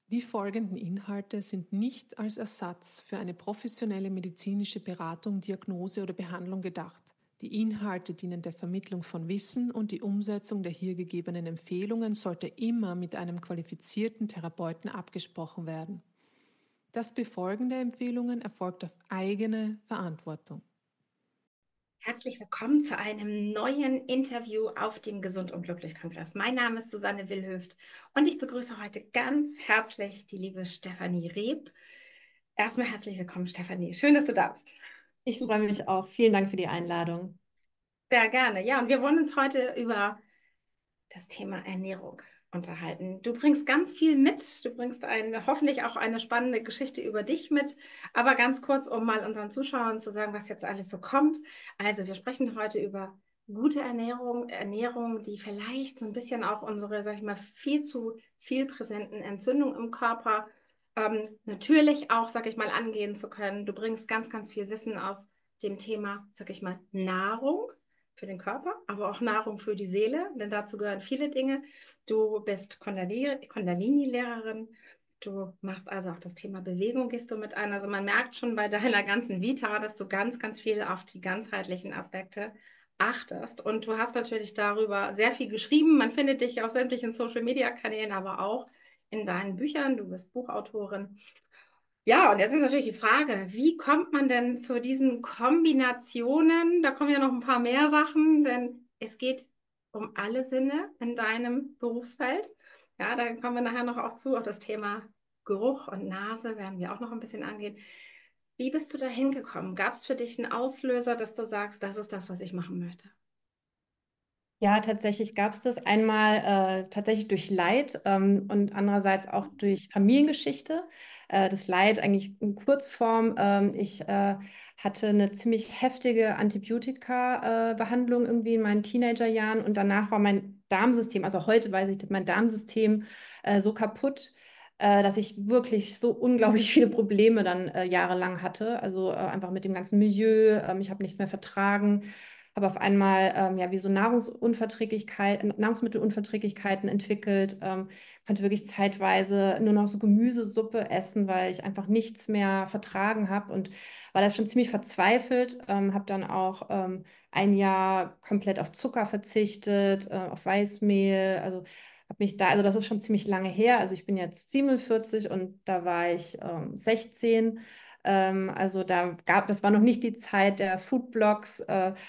Die folgenden Inhalte sind nicht als Ersatz für eine professionelle medizinische Beratung, Diagnose oder Behandlung gedacht. Die Inhalte dienen der Vermittlung von Wissen und die Umsetzung der hier gegebenen Empfehlungen sollte immer mit einem qualifizierten Therapeuten abgesprochen werden. Das Befolgen der Empfehlungen erfolgt auf eigene Verantwortung. Herzlich willkommen zu einem neuen Interview auf dem Gesund und Glücklich Kongress. Mein Name ist Susanne Willhöft und ich begrüße heute ganz herzlich die liebe Stefanie Reb. Erstmal herzlich willkommen, Stefanie. Schön, dass du da bist. Ich freue mich auch. Vielen Dank für die Einladung. Sehr gerne. Ja, und wir wollen uns heute über das Thema Ernährung unterhalten. Du bringst ganz viel mit. Du bringst hoffentlich auch eine spannende Geschichte über dich mit. Aber ganz kurz, um mal unseren Zuschauern zu sagen, was jetzt alles so kommt. Also wir sprechen heute über gute Ernährung, Ernährung, die vielleicht so ein bisschen auch unsere, sag ich mal, viel zu viel präsenten Entzündungen im Körper natürlich auch, sag ich mal, angehen zu können. Du bringst ganz, ganz viel Wissen aus dem Thema, sag ich mal, Nahrung für den Körper, aber auch Nahrung für die Seele, denn dazu gehören viele Dinge. Du bist Kundalini-Lehrerin, du machst also auch das Thema Bewegung, gehst du mit ein. Also man merkt schon bei deiner ganzen Vita, dass du ganz, ganz viel auf die ganzheitlichen Aspekte achtest. Und du hast natürlich darüber sehr viel geschrieben. Man findet dich auf sämtlichen Social-Media-Kanälen, aber auch in deinen Büchern. Du bist Buchautorin. Ja, und jetzt ist natürlich die Frage, wie kommt man denn zu diesen Kombinationen? Da kommen ja noch ein paar mehr Sachen, denn es geht um alle Sinne in deinem Berufsfeld. Ja, da kommen wir nachher noch auch zu. Auch das Thema Geruch und Nase werden wir auch noch ein bisschen angehen. Wie bist du da hingekommen? Gab es für dich einen Auslöser, dass du sagst, das ist das, was ich machen möchte? Ja, tatsächlich gab es das einmal tatsächlich durch Leid und andererseits auch durch Familiengeschichte. Das Leid eigentlich in Kurzform. Ich hatte eine ziemlich heftige Antibiotika-Behandlung irgendwie in meinen Teenagerjahren und danach war mein Darmsystem, also heute weiß ich, dass mein Darmsystem so kaputt, dass ich wirklich so unglaublich viele Probleme dann jahrelang hatte. Also einfach mit dem ganzen Milieu. Ich habe nichts mehr vertragen, habe auf einmal ja wie so Nahrungsmittelunverträglichkeiten entwickelt, konnte wirklich zeitweise nur noch so Gemüsesuppe essen, weil ich einfach nichts mehr vertragen habe und war da schon ziemlich verzweifelt, habe dann auch ein Jahr komplett auf Zucker verzichtet, auf Weißmehl, also habe mich da, also das ist schon ziemlich lange her, also ich bin jetzt 47 und da war ich 16. Also das war noch nicht die Zeit der Foodblogs,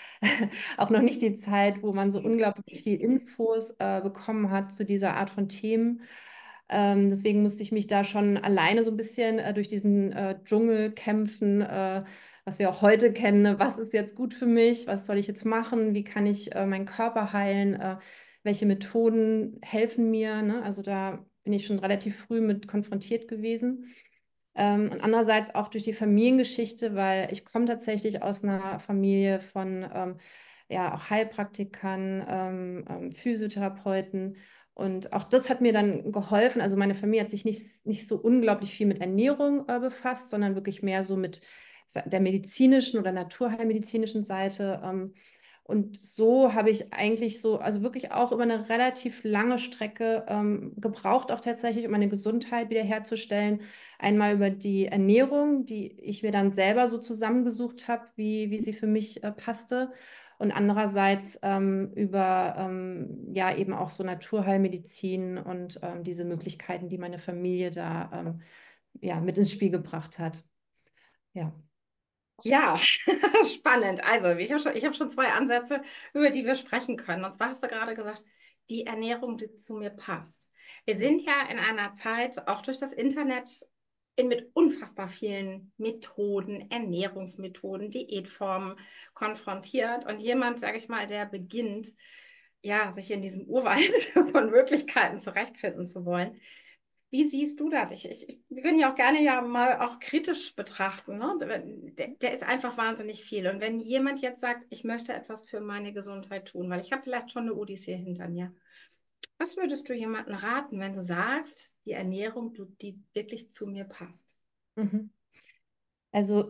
auch noch nicht die Zeit, wo man so unglaublich viel Infos bekommen hat zu dieser Art von Themen. Deswegen musste ich mich da schon alleine so ein bisschen durch diesen Dschungel kämpfen, was wir auch heute kennen. Ne? Was ist jetzt gut für mich? Was soll ich jetzt machen? Wie kann ich meinen Körper heilen? Welche Methoden helfen mir? Ne? Also da bin ich schon relativ früh mit konfrontiert gewesen. Und andererseits auch durch die Familiengeschichte, weil ich komme tatsächlich aus einer Familie von ja, auch Heilpraktikern, Physiotherapeuten. Und auch das hat mir dann geholfen. Also meine Familie hat sich nicht so unglaublich viel mit Ernährung befasst, sondern wirklich mehr so mit der medizinischen oder naturheilmedizinischen Seite. Und so habe ich eigentlich so, also wirklich auch über eine relativ lange Strecke gebraucht, auch tatsächlich, um meine Gesundheit wiederherzustellen. Einmal über die Ernährung, die ich mir dann selber so zusammengesucht habe, wie sie für mich passte. Und andererseits über ja eben auch so Naturheilmedizin und diese Möglichkeiten, die meine Familie da ja, mit ins Spiel gebracht hat. Ja. Ja, spannend. Also, ich hab schon zwei Ansätze, über die wir sprechen können. Und zwar hast du gerade gesagt, die Ernährung, die zu mir passt. Wir sind ja in einer Zeit, auch durch das Internet, mit unfassbar vielen Methoden, Ernährungsmethoden, Diätformen konfrontiert. Und jemand, sage ich mal, der beginnt, ja, sich in diesem Urwald von Möglichkeiten zurechtfinden zu wollen. Wie siehst du das? Wir können ja auch gerne ja mal auch kritisch betrachten. Ne? Der ist einfach wahnsinnig viel. Und wenn jemand jetzt sagt, ich möchte etwas für meine Gesundheit tun, weil ich habe vielleicht schon eine Odyssee hinter mir, was würdest du jemandem raten, wenn du sagst, die Ernährung, die wirklich zu mir passt? Mhm. Also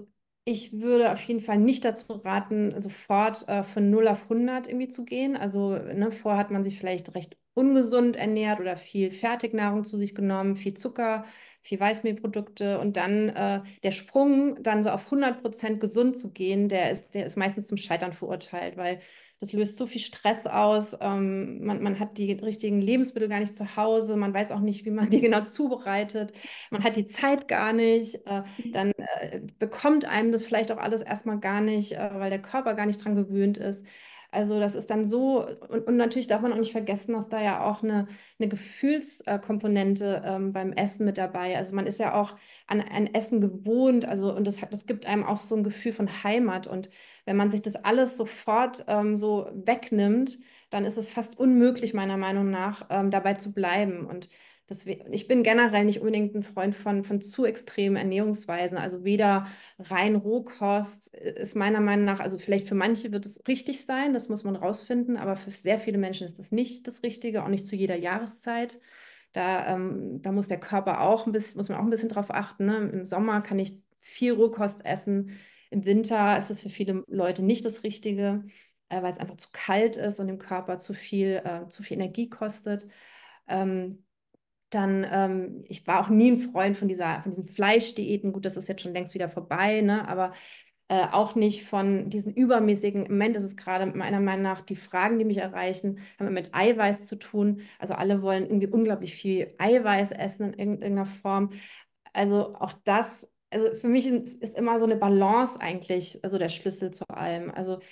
Ich würde auf jeden Fall nicht dazu raten, sofort von 0 auf 100 irgendwie zu gehen. Also ne, vorher hat man sich vielleicht recht ungesund ernährt oder viel Fertignahrung zu sich genommen, viel Zucker, viel Weißmehlprodukte und dann der Sprung, dann so auf 100% gesund zu gehen, der ist meistens zum Scheitern verurteilt, weil das löst so viel Stress aus. Man hat die richtigen Lebensmittel gar nicht zu Hause, man weiß auch nicht, wie man die genau zubereitet, man hat die Zeit gar nicht. Dann bekommt einem das vielleicht auch alles erstmal gar nicht, weil der Körper gar nicht dran gewöhnt ist. Also das ist dann so, und natürlich darf man auch nicht vergessen, dass da ja auch eine Gefühlskomponente beim Essen mit dabei. Also man ist ja auch an Essen gewohnt, also und das gibt einem auch so ein Gefühl von Heimat. Und wenn man sich das alles sofort so wegnimmt, dann ist es fast unmöglich, meiner Meinung nach, dabei zu bleiben. Und deswegen, ich bin generell nicht unbedingt ein Freund von zu extremen Ernährungsweisen. Also weder rein Rohkost ist meiner Meinung nach, also vielleicht für manche wird es richtig sein, das muss man rausfinden, aber für sehr viele Menschen ist das nicht das Richtige, auch nicht zu jeder Jahreszeit. Da muss der Körper auch ein bisschen, muss man auch ein bisschen drauf achten. Ne? Im Sommer kann ich viel Rohkost essen. Im Winter ist es für viele Leute nicht das Richtige, weil es einfach zu kalt ist und dem Körper zu viel Energie kostet. Ich war auch nie ein Freund von diesen Fleischdiäten. Gut, das ist jetzt schon längst wieder vorbei, ne? Aber auch nicht von diesen übermäßigen, im Moment ist es gerade meiner Meinung nach, die Fragen, die mich erreichen, haben mit Eiweiß zu tun. Also alle wollen irgendwie unglaublich viel Eiweiß essen in irgendeiner Form. Also auch das, also für mich ist immer so eine Balance eigentlich, also der Schlüssel zu allem. Also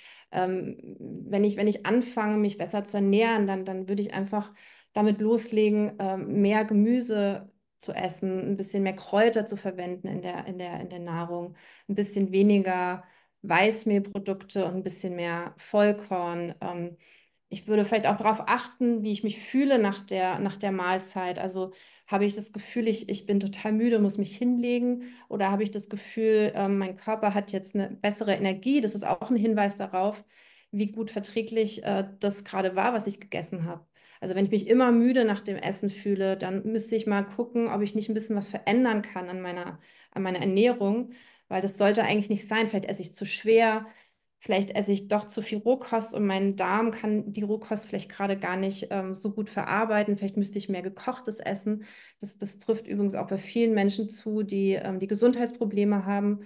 wenn ich anfange, mich besser zu ernähren, dann würde ich einfach damit loslegen, mehr Gemüse zu essen, ein bisschen mehr Kräuter zu verwenden in der Nahrung, ein bisschen weniger Weißmehlprodukte und ein bisschen mehr Vollkorn. Ich würde vielleicht auch darauf achten, wie ich mich fühle nach der Mahlzeit. Also habe ich das Gefühl, ich bin total müde, muss mich hinlegen, oder habe ich das Gefühl, mein Körper hat jetzt eine bessere Energie? Das ist auch ein Hinweis darauf, wie gut verträglich das gerade war, was ich gegessen habe. Also wenn ich mich immer müde nach dem Essen fühle, dann müsste ich mal gucken, ob ich nicht ein bisschen was verändern kann an meiner Ernährung, weil das sollte eigentlich nicht sein. Vielleicht esse ich zu schwer, vielleicht esse ich doch zu viel Rohkost und mein Darm kann die Rohkost vielleicht gerade gar nicht so gut verarbeiten. Vielleicht müsste ich mehr gekochtes essen. Das trifft übrigens auch bei vielen Menschen zu, die Gesundheitsprobleme haben,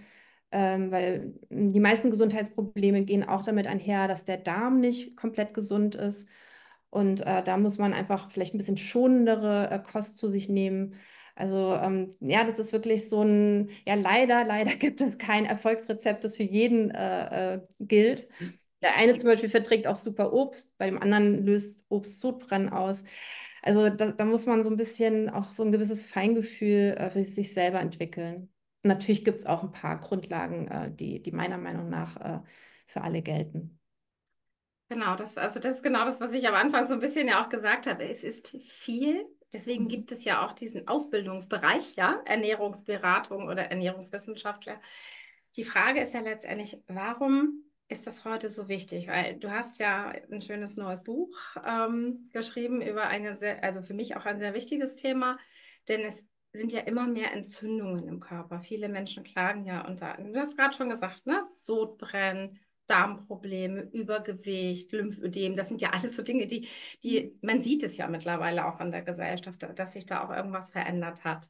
weil die meisten Gesundheitsprobleme gehen auch damit einher, dass der Darm nicht komplett gesund ist. Und da muss man einfach vielleicht ein bisschen schonendere Kost zu sich nehmen. Also ja, das ist wirklich so ein, ja leider gibt es kein Erfolgsrezept, das für jeden gilt. Der eine zum Beispiel verträgt auch super Obst, bei dem anderen löst Obst Sodbrennen aus. Also da muss man so ein bisschen auch so ein gewisses Feingefühl für sich selber entwickeln. Natürlich gibt es auch ein paar Grundlagen, die meiner Meinung nach für alle gelten. Genau, also das ist genau das, was ich am Anfang so ein bisschen ja auch gesagt habe. Es ist viel. Deswegen Mhm. gibt es ja auch diesen Ausbildungsbereich, ja, Ernährungsberatung oder Ernährungswissenschaftler. Die Frage ist ja letztendlich, warum ist das heute so wichtig? Weil du hast ja ein schönes neues Buch geschrieben über also für mich auch ein sehr wichtiges Thema, denn es sind ja immer mehr Entzündungen im Körper. Viele Menschen klagen ja unter, du hast gerade schon gesagt, ne? Sodbrennen, Darmprobleme, Übergewicht, Lymphödem, das sind ja alles so Dinge, man sieht es ja mittlerweile auch in der Gesellschaft, dass sich da auch irgendwas verändert hat.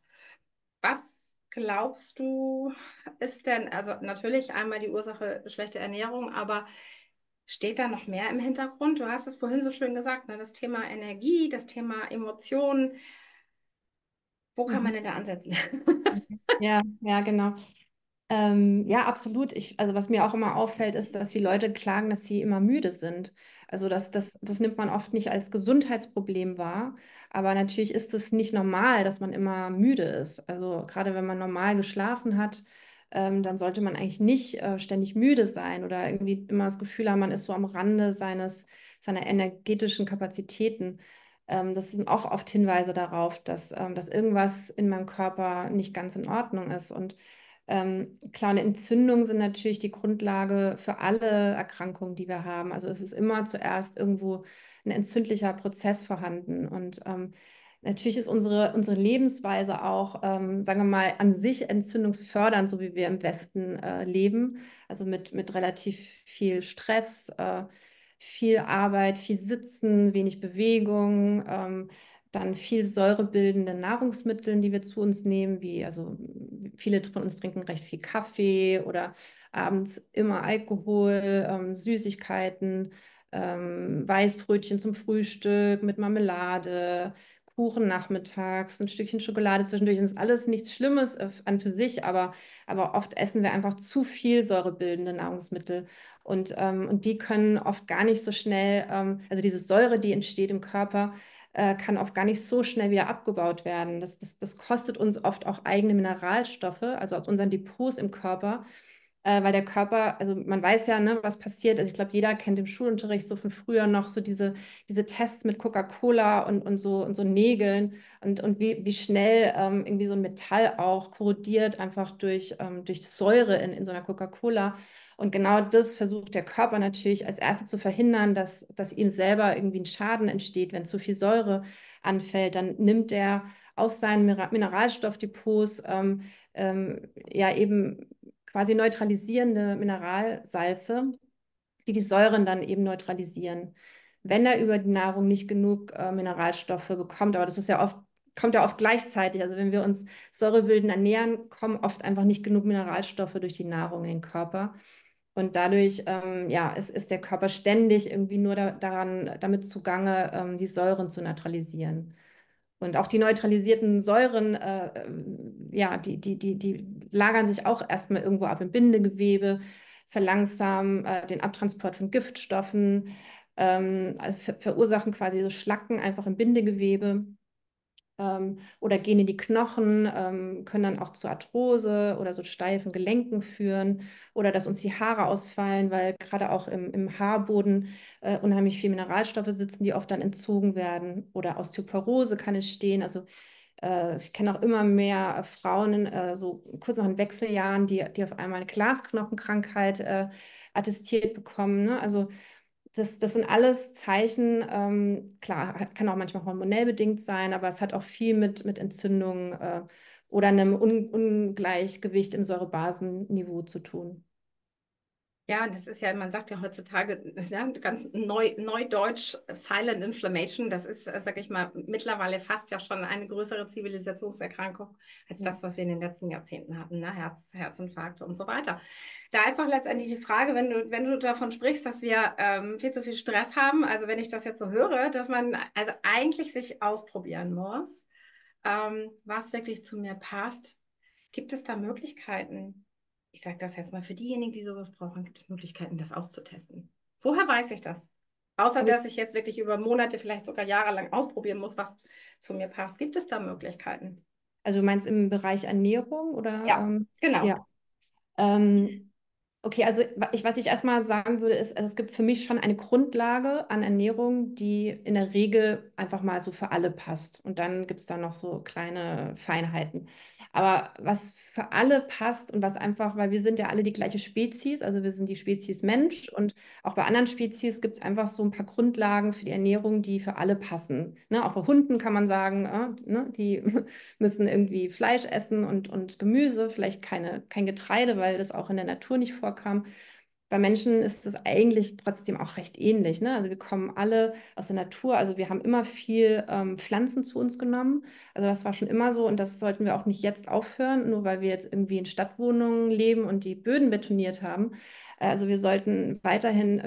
Was glaubst du, ist denn, also natürlich einmal die Ursache schlechte Ernährung, aber steht da noch mehr im Hintergrund? Du hast es vorhin so schön gesagt, ne? Das Thema Energie, das Thema Emotionen. Wo kann man Mhm. denn da ansetzen? Ja, ja, genau. Ja, absolut. Also was mir auch immer auffällt, ist, dass die Leute klagen, dass sie immer müde sind. Also das nimmt man oft nicht als Gesundheitsproblem wahr. Aber natürlich ist es nicht normal, dass man immer müde ist. Also gerade wenn man normal geschlafen hat, dann sollte man eigentlich nicht ständig müde sein oder irgendwie immer das Gefühl haben, man ist so am Rande seiner energetischen Kapazitäten. Das sind auch oft Hinweise darauf, dass irgendwas in meinem Körper nicht ganz in Ordnung ist. Und klar, eine Entzündung sind natürlich die Grundlage für alle Erkrankungen, die wir haben. Also es ist immer zuerst irgendwo ein entzündlicher Prozess vorhanden. Und Natürlich ist unsere Lebensweise auch, sagen wir mal, an sich entzündungsfördernd, so wie wir im Westen leben. Also mit relativ viel Stress, viel Arbeit, viel Sitzen, wenig Bewegung, dann viel säurebildende Nahrungsmittel, die wir zu uns nehmen, wie also viele von uns trinken recht viel Kaffee oder abends immer Alkohol, Süßigkeiten, Weißbrötchen zum Frühstück mit Marmelade. Kuchen nachmittags, ein Stückchen Schokolade zwischendurch. Das ist alles nichts Schlimmes an für sich, aber oft essen wir einfach zu viel säurebildende Nahrungsmittel. Und die können oft gar nicht so schnell, also diese Säure, die entsteht im Körper, kann oft gar nicht so schnell wieder abgebaut werden. Das kostet uns oft auch eigene Mineralstoffe, also aus unseren Depots im Körper, weil der Körper, also man weiß ja, ne, was passiert. Also ich glaube, jeder kennt im Schulunterricht so von früher noch so diese Tests mit Coca-Cola und so Nägeln und wie schnell irgendwie so ein Metall auch korrodiert, einfach durch Säure in so einer Coca-Cola. Und genau das versucht der Körper natürlich als Erste zu verhindern, dass ihm selber irgendwie ein Schaden entsteht, wenn zu viel Säure anfällt. Dann nimmt er aus seinen Mineralstoffdepots ja eben quasi neutralisierende Mineralsalze, die Säuren dann eben neutralisieren, wenn er über die Nahrung nicht genug Mineralstoffe bekommt. Aber das ist ja oft, kommt ja oft gleichzeitig. Also wenn wir uns säurebildend ernähren, kommen oft einfach nicht genug Mineralstoffe durch die Nahrung in den Körper. Und dadurch ja, ist der Körper ständig irgendwie nur damit zugange, die Säuren zu neutralisieren. Und auch die neutralisierten Säuren, ja, die lagern sich auch erstmal irgendwo ab im Bindegewebe, verlangsamen den Abtransport von Giftstoffen, also verursachen quasi so Schlacken einfach im Bindegewebe oder gehen in die Knochen, können dann auch zu Arthrose oder so steifen Gelenken führen oder dass uns die Haare ausfallen, weil gerade auch im Haarboden unheimlich viel Mineralstoffe sitzen, die oft dann entzogen werden oder Osteoporose kann es stehen. Also ich kenne auch immer mehr Frauen so kurz nach den Wechseljahren, die auf einmal eine Glasknochenkrankheit attestiert bekommen. Ne? Also das sind alles Zeichen, klar, kann auch manchmal hormonell bedingt sein, aber es hat auch viel mit Entzündungen oder einem Ungleichgewicht im Säurebasenniveau zu tun. Ja, das ist ja, man sagt ja heutzutage, ja, ganz neudeutsch Silent Inflammation. Das ist, sag ich mal, mittlerweile fast ja schon eine größere Zivilisationserkrankung als das, was wir in den letzten Jahrzehnten hatten, ne? Herzinfarkte und so weiter. Da ist doch letztendlich die Frage, wenn du davon sprichst, dass wir viel zu viel Stress haben, also wenn ich das jetzt so höre, dass man also eigentlich sich ausprobieren muss, was wirklich zu mir passt. Gibt es da Möglichkeiten? Ich sage das jetzt mal für diejenigen, die sowas brauchen, gibt es Möglichkeiten, das auszutesten. Woher weiß ich das? Außer, Aber dass ich jetzt wirklich über Monate, vielleicht sogar jahrelang ausprobieren muss, was zu mir passt. Gibt es da Möglichkeiten? also du meinst im Bereich Ernährung oder Ja, genau. ja. Ähm, Okay, also was ich erstmal sagen würde, ist, also es gibt für mich schon eine Grundlage an Ernährung, die in der Regel einfach mal so für alle passt. Und dann gibt es da noch so kleine Feinheiten. Aber was für alle passt und was einfach, weil wir sind ja alle die gleiche Spezies, also wir sind die Spezies Mensch und auch bei anderen Spezies gibt es einfach so ein paar Grundlagen für die Ernährung, die für alle passen. Ne? Auch bei Hunden kann man sagen, ne? Die müssen irgendwie Fleisch essen und Gemüse, vielleicht kein Getreide, weil das auch in der Natur nicht vorkam. Bei Menschen ist das eigentlich trotzdem auch recht ähnlich. Ne? Also wir kommen alle aus der Natur, also wir haben immer viel Pflanzen zu uns genommen. Also das war schon immer so und das sollten wir auch nicht jetzt aufhören, nur weil wir jetzt irgendwie in Stadtwohnungen leben und die Böden betoniert haben. Also wir sollten weiterhin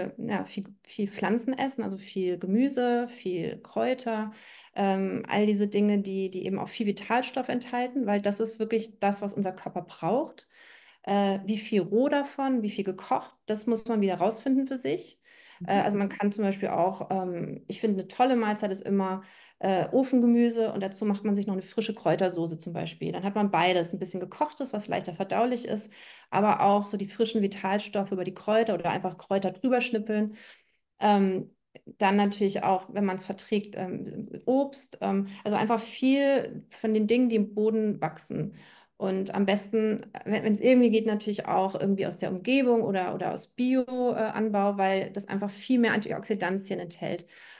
viel Pflanzen essen, also viel Gemüse, viel Kräuter, all diese Dinge, die eben auch viel Vitalstoff enthalten, weil das ist wirklich das, was unser Körper braucht. Wie viel roh davon, wie viel gekocht, das muss man wieder rausfinden für sich. Also man kann zum Beispiel auch, ich finde, eine tolle Mahlzeit ist immer Ofengemüse und dazu macht man sich noch eine frische Kräutersoße zum Beispiel. Dann hat man beides, ein bisschen gekochtes, was leichter verdaulich ist, aber auch so die frischen Vitalstoffe über die Kräuter oder einfach Kräuter drüber schnippeln. Dann natürlich auch, wenn man es verträgt, Obst. Also einfach viel von den Dingen, die im Boden wachsen. Und am besten, wenn es irgendwie geht, natürlich auch irgendwie aus der Umgebung oder aus Bio-Anbau, weil das einfach viel mehr Antioxidantien enthält.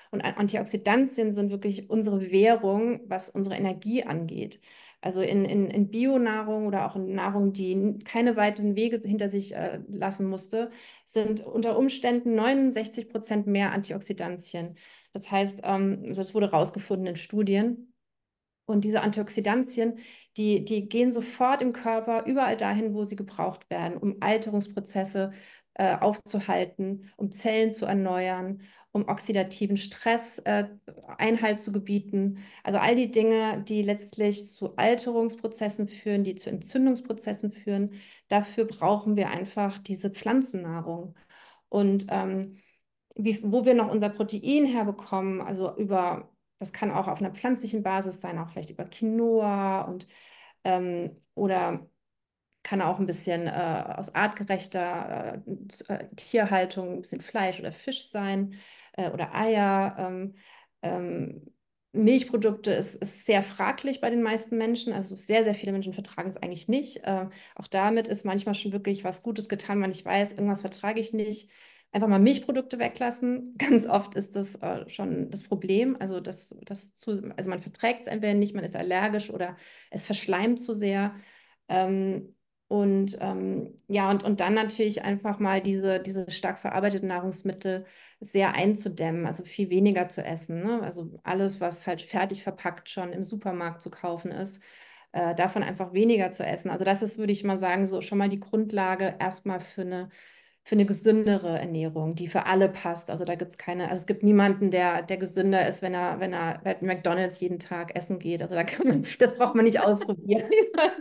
Und Antioxidantien sind wirklich unsere Währung, was unsere Energie angeht. Also in Bionahrung oder auch in Nahrung, die keine weiteren Wege hinter sich lassen musste, sind unter Umständen 69% mehr Antioxidantien. Das heißt, das wurde herausgefunden in Studien. Und diese Antioxidantien, die gehen sofort im Körper überall dahin, wo sie gebraucht werden, um Alterungsprozesse aufzuhalten, um Zellen zu erneuern, um oxidativen Stress Einhalt zu gebieten. Also all die Dinge, die letztlich zu Alterungsprozessen führen, die zu Entzündungsprozessen führen, dafür brauchen wir einfach diese Pflanzennahrung. Und wo wir noch unser Protein herbekommen, also über, das kann auch auf einer pflanzlichen Basis sein, auch vielleicht über Quinoa und oder kann auch ein bisschen aus artgerechter Tierhaltung, ein bisschen Fleisch oder Fisch sein oder Eier. Milchprodukte ist sehr fraglich bei den meisten Menschen. Also sehr, sehr viele Menschen vertragen es eigentlich nicht. Auch damit ist manchmal schon wirklich was Gutes getan, wenn ich weiß, irgendwas vertrage ich nicht. Einfach mal Milchprodukte weglassen. Ganz oft ist das schon das Problem. Also, also man verträgt es entweder nicht, man ist allergisch oder es verschleimt zu sehr. Ähm, ja, und dann natürlich einfach mal diese stark verarbeiteten Nahrungsmittel sehr einzudämmen, also viel weniger zu essen. Ne? Also alles, was halt fertig verpackt schon im Supermarkt zu kaufen ist, davon einfach weniger zu essen. Also das ist, würde ich mal sagen, so schon mal die Grundlage erstmal für eine gesündere Ernährung, die für alle passt. Also da gibt es keine, also es gibt niemanden, der gesünder ist, wenn er bei McDonald's jeden Tag essen geht. Also da kann man, das braucht man nicht ausprobieren.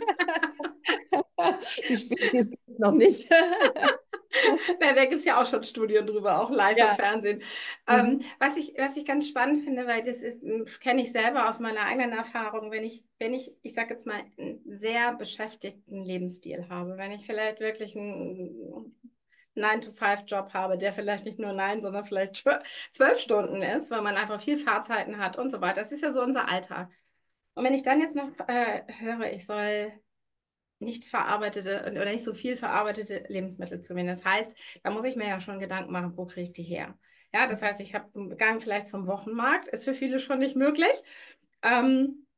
Die Spezies gibt es noch nicht. Na, da gibt es ja auch schon Studien drüber, auch live im Ja. Fernsehen. Mhm. Was ich ganz spannend finde, weil kenne ich selber aus meiner eigenen Erfahrung, ich sage jetzt mal, einen sehr beschäftigten Lebensstil habe, wenn ich vielleicht wirklich einen 9-to-5-Job habe, der vielleicht nicht nur 9, sondern vielleicht 12 Stunden ist, weil man einfach viel Fahrzeiten hat und so weiter. Das ist ja so unser Alltag. Und wenn ich dann jetzt noch höre, ich soll nicht verarbeitete oder nicht so viel verarbeitete Lebensmittel zu mir. Das heißt, da muss ich mir ja schon Gedanken machen, wo kriege ich die her? Ja, das heißt, ich habe einen Gang vielleicht zum Wochenmarkt, ist für viele schon nicht möglich. Ähm,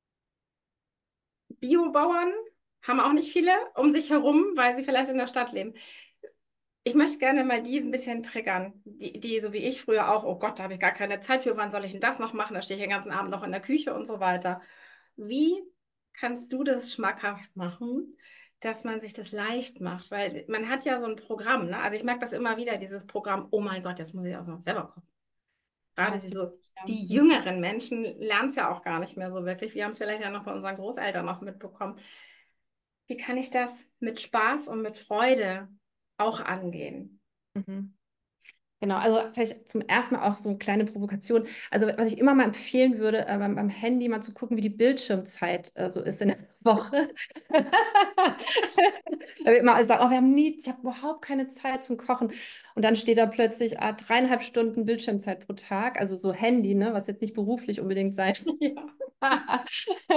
Biobauern haben auch nicht viele um sich herum, weil sie vielleicht in der Stadt leben. Ich möchte gerne mal die ein bisschen triggern, die so wie ich früher auch, oh Gott, da habe ich gar keine Zeit für, wann soll ich denn das noch machen? Da stehe ich den ganzen Abend noch in der Küche und so weiter. Wie kannst du das schmackhaft machen, dass man sich das leicht macht? Weil man hat ja so ein Programm, ne? Also ich merke das immer wieder, dieses Programm, oh mein Gott, jetzt muss ich auch noch selber kochen. Gerade Absolut. Ja. die jüngeren Menschen lernen es ja auch gar nicht mehr so wirklich. Wir haben es vielleicht ja noch von unseren Großeltern noch mitbekommen. Wie kann ich das mit Spaß und mit Freude auch angehen? Mhm. Genau, also vielleicht zum ersten Mal auch so eine kleine Provokation. Also was ich immer mal empfehlen würde, beim Handy mal zu gucken, wie die Bildschirmzeit so ist in der Woche. Weil wir immer alle sagen, oh, ich habe überhaupt keine Zeit zum Kochen. Und dann steht da plötzlich 3,5 Stunden Bildschirmzeit pro Tag, also so Handy, ne, was jetzt nicht beruflich unbedingt sein. Ja.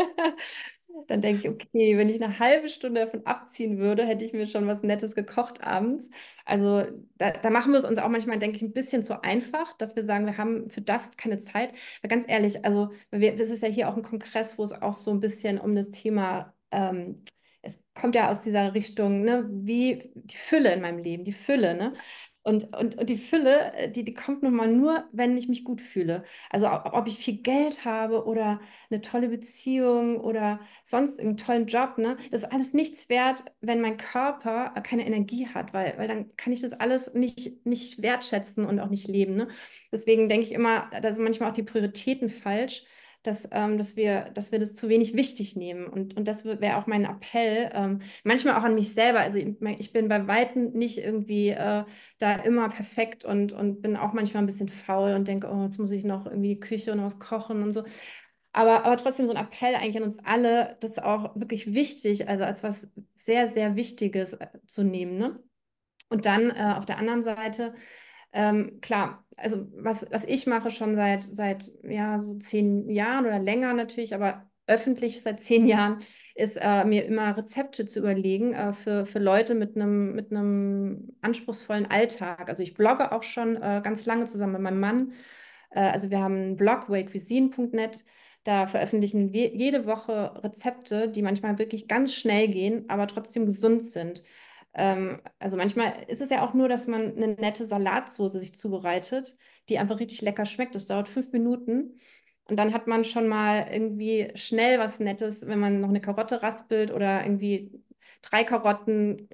Dann denke ich, okay, wenn ich eine halbe Stunde davon abziehen würde, hätte ich mir schon was Nettes gekocht abends. Also da machen wir es uns auch manchmal, denke ich, ein bisschen zu einfach, dass wir sagen, wir haben für das keine Zeit. Weil ganz ehrlich, also das ist ja hier auch ein Kongress, wo es auch so ein bisschen um das Thema, es kommt ja aus dieser Richtung, ne, wie die Fülle in meinem Leben, die Fülle, ne? Und die Fülle, die kommt nun mal nur, wenn ich mich gut fühle. Also ob ich viel Geld habe oder eine tolle Beziehung oder sonst einen tollen Job, ne? Das ist alles nichts wert, wenn mein Körper keine Energie hat, weil dann kann ich das alles nicht wertschätzen und auch nicht leben, ne? Deswegen denke ich immer, da sind manchmal auch die Prioritäten falsch, dass wir das zu wenig wichtig nehmen. Und das wäre auch mein Appell, manchmal auch an mich selber. Also ich bin bei Weitem nicht irgendwie da immer perfekt und bin auch manchmal ein bisschen faul und denke, oh, jetzt muss ich noch irgendwie die Küche und was kochen und so. Aber trotzdem so ein Appell eigentlich an uns alle, das ist auch wirklich wichtig, also als was sehr, sehr Wichtiges zu nehmen, ne? Und dann auf der anderen Seite, klar, also was ich mache schon seit ja, so 10 Jahren oder länger natürlich, aber öffentlich seit 10 Jahren, ist mir immer Rezepte zu überlegen für Leute mit einem anspruchsvollen Alltag. Also ich blogge auch schon ganz lange zusammen mit meinem Mann. Also wir haben einen Blog, waycuisine.net. Da veröffentlichen wir jede Woche Rezepte, die manchmal wirklich ganz schnell gehen, aber trotzdem gesund sind. Also manchmal ist es ja auch nur, dass man eine nette Salatsauce sich zubereitet, die einfach richtig lecker schmeckt. Das dauert 5 Minuten. Und dann hat man schon mal irgendwie schnell was Nettes, wenn man noch eine Karotte raspelt oder irgendwie 3 Karotten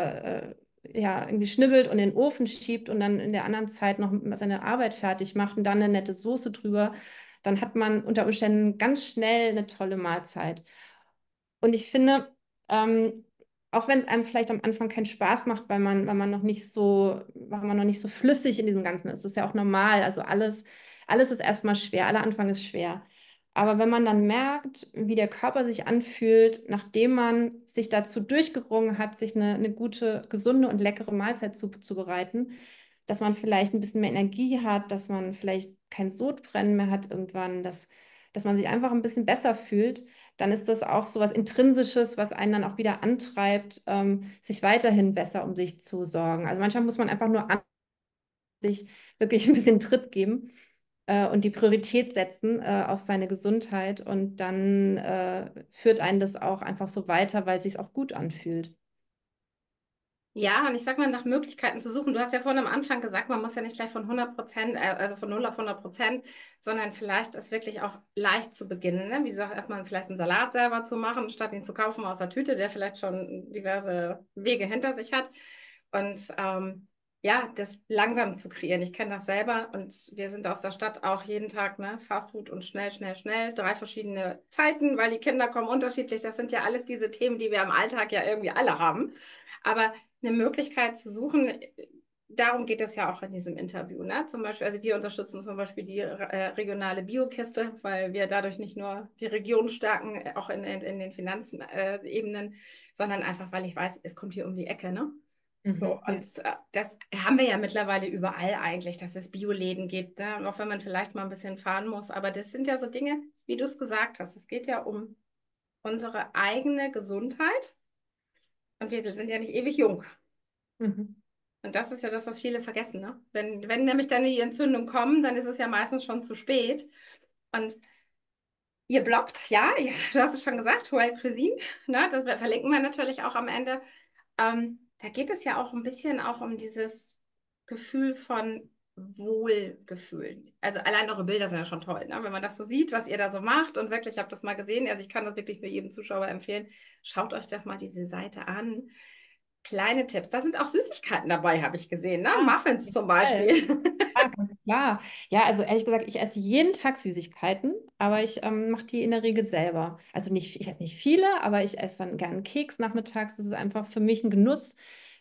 ja, irgendwie schnibbelt und in den Ofen schiebt und dann in der anderen Zeit noch seine Arbeit fertig macht und dann eine nette Soße drüber, dann hat man unter Umständen ganz schnell eine tolle Mahlzeit. Und ich finde, auch wenn es einem vielleicht am Anfang keinen Spaß macht, weil man noch nicht so flüssig in diesem Ganzen ist, das ist ja auch normal. Also alles ist erstmal schwer, aller Anfang ist schwer. Aber wenn man dann merkt, wie der Körper sich anfühlt, nachdem man sich dazu durchgerungen hat, sich eine gute, gesunde und leckere Mahlzeit zuzubereiten, dass man vielleicht ein bisschen mehr Energie hat, dass man vielleicht kein Sodbrennen mehr hat irgendwann, dass man sich einfach ein bisschen besser fühlt, dann ist das auch so was Intrinsisches, was einen dann auch wieder antreibt, sich weiterhin besser um sich zu sorgen. Also manchmal muss man einfach nur sich wirklich ein bisschen Tritt geben und die Priorität setzen auf seine Gesundheit und dann führt einen das auch einfach so weiter, weil es sich auch gut anfühlt. Ja, und ich sag mal, nach Möglichkeiten zu suchen. Du hast ja vorhin am Anfang gesagt, man muss ja nicht gleich von 100%, also von 0 auf 100%, sondern vielleicht ist wirklich auch leicht zu beginnen. Ne? Wie sagt man, vielleicht einen Salat selber zu machen, statt ihn zu kaufen aus der Tüte, der vielleicht schon diverse Wege hinter sich hat. Und ja, das langsam zu kreieren. Ich kenne das selber und wir sind aus der Stadt auch jeden Tag, ne, Fastfood und schnell, schnell, schnell, 3 verschiedene Zeiten, weil die Kinder kommen unterschiedlich. Das sind ja alles diese Themen, die wir im Alltag ja irgendwie alle haben. Aber eine Möglichkeit zu suchen, darum geht es ja auch in diesem Interview. Ne? Zum Beispiel, also wir unterstützen zum Beispiel die regionale Biokiste, weil wir dadurch nicht nur die Region stärken, auch in den Finanzebenen, sondern einfach, weil ich weiß, es kommt hier um die Ecke. Ne? So, Ja. und das haben wir ja mittlerweile überall eigentlich, dass es Bioläden gibt, ne? Auch wenn man vielleicht mal ein bisschen fahren muss. Aber das sind ja so Dinge, wie du es gesagt hast. Es geht ja um unsere eigene Gesundheit und wir sind ja nicht ewig jung. Mhm. Und das ist ja das, was viele vergessen, ne? Wenn nämlich dann die Entzündungen kommen, dann ist es ja meistens schon zu spät. Und ihr bloggt, ja, du hast es schon gesagt, Wild Cuisine, ne? Das verlinken wir natürlich auch am Ende. Da geht es ja auch ein bisschen auch um dieses Gefühl von Wohlgefühl. Also allein eure Bilder sind ja schon toll, ne? Wenn man das so sieht, was ihr da so macht und wirklich, ich habe das mal gesehen, also ich kann das wirklich nur jedem Zuschauer empfehlen, schaut euch doch mal diese Seite an. Kleine Tipps. Da sind auch Süßigkeiten dabei, habe ich gesehen, ne? Ja, Muffins zum toll. Beispiel. Ja, ganz klar. Ja, also ehrlich gesagt, ich esse jeden Tag Süßigkeiten, aber ich mache die in der Regel selber. Also nicht, ich esse nicht viele, aber ich esse dann gerne einen Keks nachmittags. Das ist einfach für mich ein Genuss,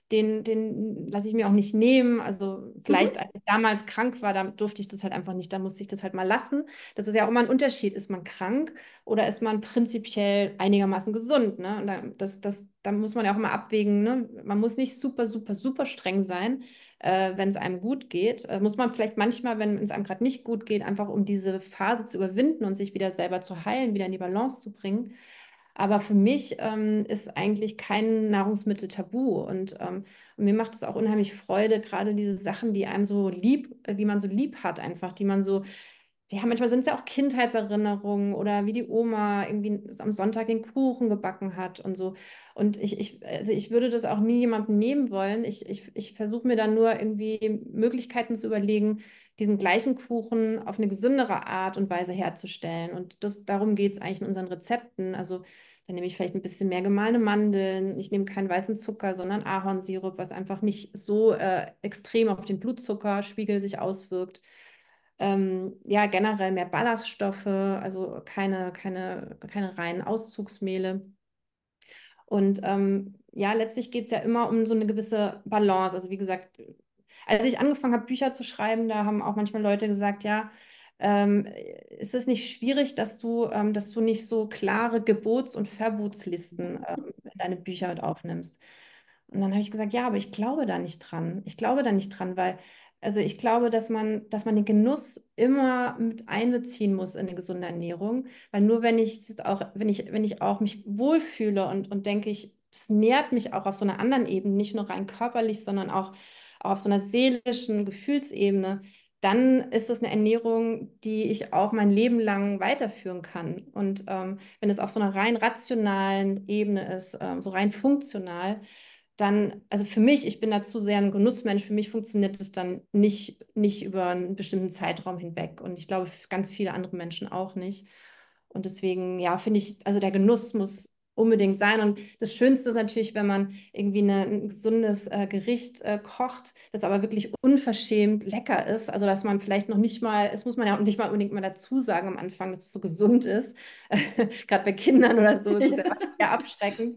den lasse ich mir auch nicht nehmen. Also vielleicht, Mhm. als ich damals krank war, da durfte ich das halt einfach nicht, da musste ich das halt mal lassen. Das ist ja auch immer ein Unterschied. Ist man krank oder ist man prinzipiell einigermaßen gesund, ne? Und da muss man ja auch immer abwägen, ne? Man muss nicht super, super, super streng sein, wenn es einem gut geht. Muss man vielleicht manchmal, wenn es einem gerade nicht gut geht, einfach um diese Phase zu überwinden und sich wieder selber zu heilen, wieder in die Balance zu bringen. Aber für mich ist eigentlich kein Nahrungsmittel tabu. Und mir macht es auch unheimlich Freude, gerade diese Sachen, die einem so lieb, die man so lieb hat, einfach, die man so, ja, manchmal sind es ja auch Kindheitserinnerungen oder wie die Oma irgendwie am Sonntag den Kuchen gebacken hat und so. Und also ich würde das auch nie jemandem nehmen wollen. Ich versuche mir dann nur irgendwie Möglichkeiten zu überlegen, diesen gleichen Kuchen auf eine gesündere Art und Weise herzustellen. Und darum geht es eigentlich in unseren Rezepten. Also dann nehme ich vielleicht ein bisschen mehr gemahlene Mandeln. Ich nehme keinen weißen Zucker, sondern Ahornsirup, was einfach nicht so extrem auf den Blutzuckerspiegel sich auswirkt. Ja, generell mehr Ballaststoffe, also keine reinen Auszugsmehle. Und ja, letztlich geht es ja immer um so eine gewisse Balance. Also wie gesagt, als ich angefangen habe, Bücher zu schreiben, da haben auch manchmal Leute gesagt, ja, ähm, ist es nicht schwierig, dass du nicht so klare Gebots- und Verbotslisten in deine Bücher mit aufnimmst? Und dann habe ich gesagt, ja, aber ich glaube da nicht dran. Ich glaube da nicht dran, weil, also ich glaube, dass man den Genuss immer mit einbeziehen muss in eine gesunde Ernährung. Weil nur wenn ich auch mich wohlfühle und denke, es nährt mich auch auf so einer anderen Ebene, nicht nur rein körperlich, sondern auch auf so einer seelischen Gefühlsebene, dann ist das eine Ernährung, die ich auch mein Leben lang weiterführen kann. Und wenn es auf so einer rein rationalen Ebene ist, so rein funktional, dann, also für mich, ich bin dazu sehr ein Genussmensch, für mich funktioniert es dann nicht über einen bestimmten Zeitraum hinweg. Und ich glaube, für ganz viele andere Menschen auch nicht. Und deswegen, ja, finde ich, also der Genuss muss unbedingt sein. Und das Schönste ist natürlich, wenn man irgendwie ein gesundes Gericht kocht, das aber wirklich unverschämt lecker ist. Also, dass man vielleicht noch nicht mal, es muss man ja auch nicht mal unbedingt mal dazu sagen am Anfang, dass es so gesund ist. Gerade bei Kindern oder so ist es ja sehr abschreckend.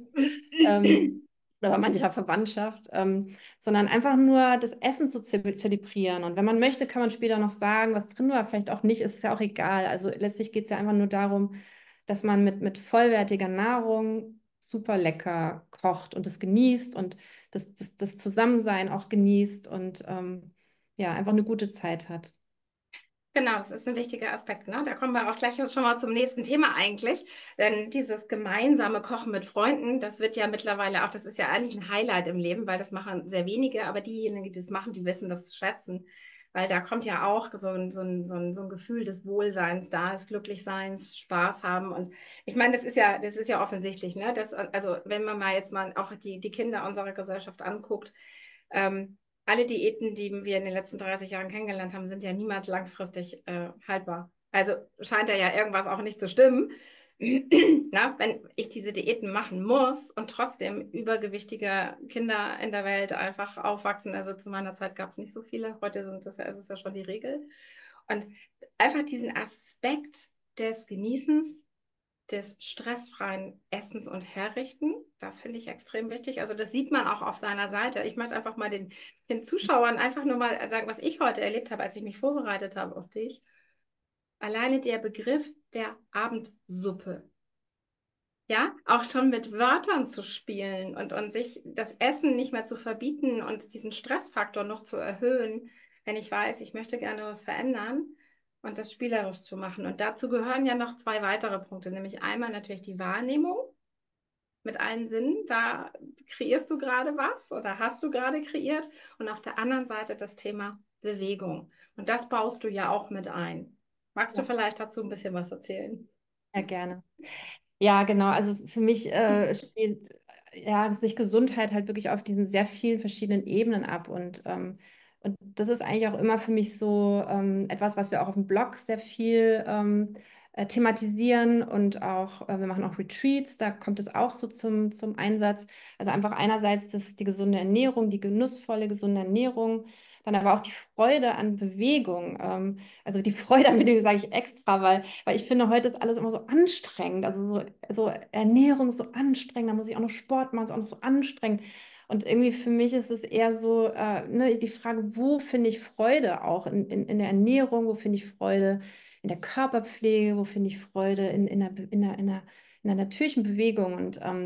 Oder bei mancher Verwandtschaft, sondern einfach nur das Essen zu zelebrieren. Und wenn man möchte, kann man später noch sagen, was drin war, vielleicht auch nicht, ist es ja auch egal. Also letztlich geht es ja einfach nur darum, dass man mit vollwertiger Nahrung super lecker kocht und es genießt und das Zusammensein auch genießt und ja, einfach eine gute Zeit hat. Genau, das ist ein wichtiger Aspekt, ne? Da kommen wir auch gleich schon mal zum nächsten Thema eigentlich. Denn dieses gemeinsame Kochen mit Freunden, das wird ja mittlerweile auch, das ist ja eigentlich ein Highlight im Leben, weil das machen sehr wenige, aber diejenigen, die das machen, die wissen das zu schätzen. Weil da kommt ja auch so ein Gefühl des Wohlseins da, des Glücklichseins, Spaß haben. Und ich meine, das ist ja offensichtlich, ne? Also wenn man mal jetzt mal auch die Kinder unserer Gesellschaft anguckt, ähm, alle Diäten, die wir in den letzten 30 Jahren kennengelernt haben, sind ja niemals langfristig haltbar. Also scheint da ja irgendwas auch nicht zu stimmen. Na, wenn ich diese Diäten machen muss und trotzdem übergewichtige Kinder in der Welt einfach aufwachsen, also zu meiner Zeit gab es nicht so viele, heute ist es ja schon die Regel. Und einfach diesen Aspekt des Genießens, des stressfreien Essens und Herrichten. Das finde ich extrem wichtig. Also das sieht man auch auf deiner Seite. Ich möchte einfach mal den Zuschauern einfach nur mal sagen, was ich heute erlebt habe, als ich mich vorbereitet habe auf dich. Alleine der Begriff der Abendsuppe. Ja, auch schon mit Wörtern zu spielen und sich das Essen nicht mehr zu verbieten und diesen Stressfaktor noch zu erhöhen, wenn ich weiß, ich möchte gerne was verändern und das spielerisch zu machen. Und dazu gehören ja noch zwei weitere Punkte, nämlich einmal natürlich die Wahrnehmung mit allen Sinnen. Da kreierst du gerade was oder hast du gerade kreiert. Und auf der anderen Seite das Thema Bewegung. Und das baust du ja auch mit ein. Magst du Ja, vielleicht dazu ein bisschen was erzählen? ja, gerne. Ja, genau. Also für mich spielt ja, sich Gesundheit halt wirklich auf diesen sehr vielen verschiedenen Ebenen ab. Und das ist eigentlich auch immer für mich so etwas, was wir auch auf dem Blog sehr viel thematisieren und auch, wir machen auch Retreats, da kommt es auch so zum Einsatz. Also einfach einerseits die gesunde Ernährung, die genussvolle, gesunde Ernährung, dann aber auch die Freude an Bewegung. Also die Freude an Bewegung sage ich extra, weil ich finde, heute ist alles immer so anstrengend. Also Ernährung ist so anstrengend, da muss ich auch noch Sport machen, ist auch noch so anstrengend. Und irgendwie für mich ist es eher so, ne, die Frage, wo finde ich Freude auch in der Ernährung, wo finde ich Freude in der Körperpflege, wo finde ich Freude in der natürlichen Bewegung.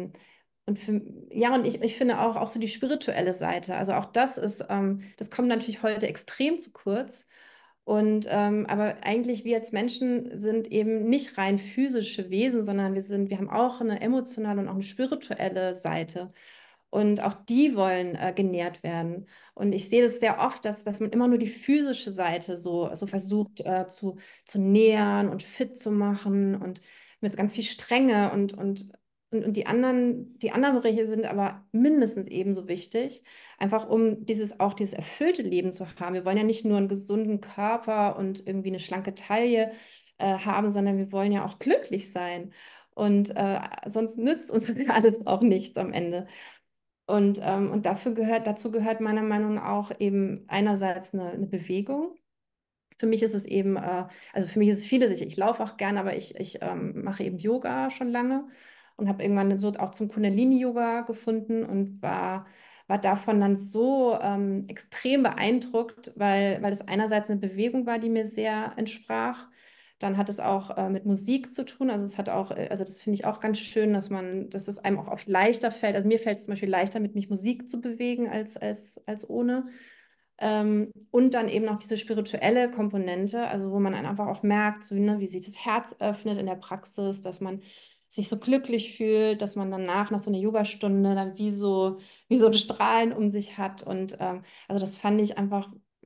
Und ich finde auch so die spirituelle Seite. Also auch das kommt natürlich heute extrem zu kurz. Aber eigentlich wir als Menschen sind eben nicht rein physische Wesen, sondern wir haben auch eine emotionale und auch eine spirituelle Seite. Und auch die wollen genährt werden. Und ich sehe das sehr oft, dass man immer nur die physische Seite so versucht zu nähern und fit zu machen und mit ganz viel Strenge und die anderen Bereiche sind aber mindestens ebenso wichtig. Einfach um dieses erfüllte Leben zu haben. Wir wollen ja nicht nur einen gesunden Körper und irgendwie eine schlanke Taille haben, sondern wir wollen ja auch glücklich sein. Und sonst nützt uns alles auch nichts am Ende. Und dazu gehört meiner Meinung nach auch eben einerseits eine Bewegung. Für mich ist es eben, also für mich ist es vieles. Ich laufe auch gern, aber ich mache eben Yoga schon lange und habe irgendwann so auch zum Kundalini-Yoga gefunden und war davon dann so extrem beeindruckt, weil es einerseits eine Bewegung war, die mir sehr entsprach. Dann hat es auch mit Musik zu tun. Also es hat auch, also das finde ich auch ganz schön, dass es einem auch oft leichter fällt. Also mir fällt es zum Beispiel leichter, mit mich Musik zu bewegen als ohne. Und dann eben noch diese spirituelle Komponente, also wo man einfach auch merkt, so, ne, wie sich das Herz öffnet in der Praxis, dass man sich so glücklich fühlt, dass man danach nach so einer Yogastunde dann wie so ein Strahlen um sich hat. Und also das fand ich einfach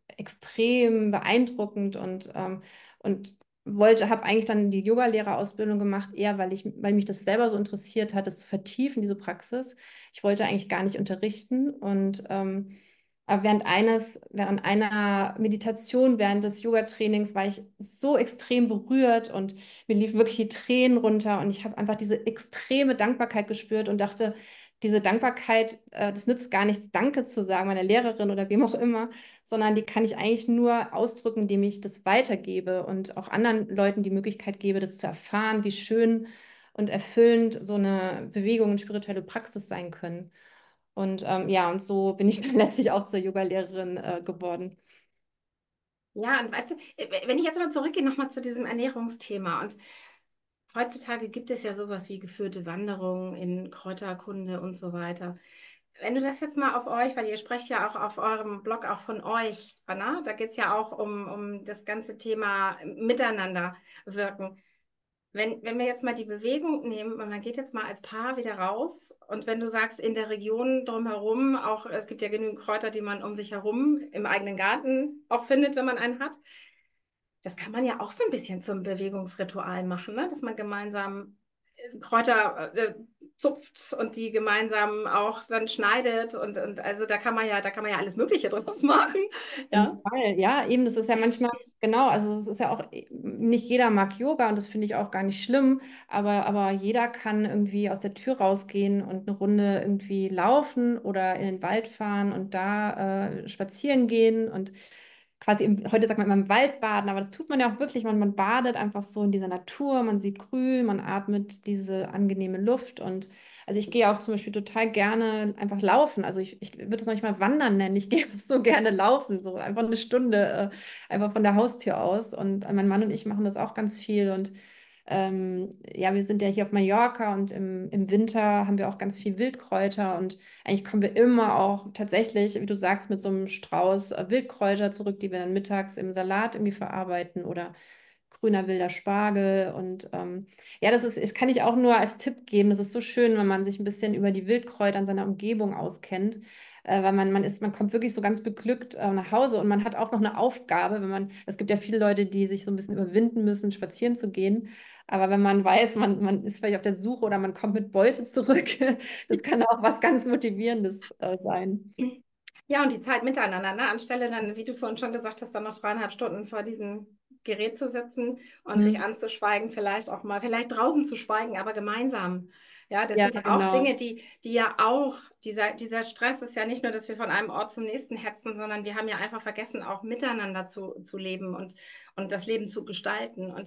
extrem beeindruckend und habe eigentlich dann die Yogalehrerausbildung gemacht, eher weil mich das selber so interessiert hat, das zu vertiefen, diese Praxis. Ich wollte eigentlich gar nicht unterrichten und aber während einer Meditation, während des Yoga-Trainings war ich so extrem berührt und mir liefen wirklich die Tränen runter und ich habe einfach diese extreme Dankbarkeit gespürt und dachte, diese Dankbarkeit, das nützt gar nichts, Danke zu sagen, meiner Lehrerin oder wem auch immer, sondern die kann ich eigentlich nur ausdrücken, indem ich das weitergebe und auch anderen Leuten die Möglichkeit gebe, das zu erfahren, wie schön und erfüllend so eine Bewegung und spirituelle Praxis sein können. Und ja, und so bin ich dann letztlich auch zur Yogalehrerin geworden. Ja, und weißt du, wenn ich jetzt mal zurückgehe nochmal zu diesem Ernährungsthema und heutzutage gibt es ja sowas wie geführte Wanderungen in Kräuterkunde und so weiter. Wenn du das jetzt mal auf euch, weil ihr sprecht ja auch auf eurem Blog auch von euch, Anna, da geht es ja auch um das ganze Thema Miteinander wirken. Wenn wir jetzt mal die Bewegung nehmen und man geht jetzt mal als Paar wieder raus und wenn du sagst, in der Region drumherum, auch es gibt ja genügend Kräuter, die man um sich herum im eigenen Garten auch findet, wenn man einen hat, das kann man ja auch so ein bisschen zum Bewegungsritual machen, ne? Dass man gemeinsam Kräuter zupft und die gemeinsam auch dann schneidet und also da kann man ja alles Mögliche draus machen. Jeden Ja. Fall, ja, eben, das ist ja manchmal, genau, also es ist ja auch, nicht jeder mag Yoga und das finde ich auch gar nicht schlimm, aber jeder kann irgendwie aus der Tür rausgehen und eine Runde irgendwie laufen oder in den Wald fahren und da spazieren gehen und quasi, heute sagt man immer im Wald baden, aber das tut man ja auch wirklich, man badet einfach so in dieser Natur, man sieht grün, man atmet diese angenehme Luft und also ich gehe auch zum Beispiel total gerne einfach laufen. Also ich würde es noch nicht mal wandern nennen. Ich gehe so gerne laufen, so einfach eine Stunde, einfach von der Haustür aus. Und mein Mann und ich machen das auch ganz viel. Und ja, wir sind ja hier auf Mallorca und im Winter haben wir auch ganz viel Wildkräuter. Und eigentlich kommen wir immer auch tatsächlich, wie du sagst, mit so einem Strauß Wildkräuter zurück, die wir dann mittags im Salat irgendwie verarbeiten oder grüner wilder Spargel. Und ja, das kann ich auch nur als Tipp geben. Das ist so schön, wenn man sich ein bisschen über die Wildkräuter in seiner Umgebung auskennt. Weil man kommt wirklich so ganz beglückt nach Hause und man hat auch noch eine Aufgabe, es gibt ja viele Leute, die sich so ein bisschen überwinden müssen, spazieren zu gehen. Aber wenn man weiß, man ist vielleicht auf der Suche oder man kommt mit Beute zurück, das kann auch was ganz Motivierendes sein. Ja, und die Zeit miteinander, ne? Anstelle dann, wie du vorhin schon gesagt hast, dann noch 3,5 Stunden vor diesem Gerät zu sitzen und sich Hm. anzuschweigen, vielleicht auch mal, vielleicht draußen zu schweigen, aber gemeinsam. Ja, das Ja, sind ja auch Dinge, genau. die ja auch, dieser Stress ist ja nicht nur, dass wir von einem Ort zum nächsten hetzen, sondern wir haben ja einfach vergessen, auch miteinander zu leben und das Leben zu gestalten. Und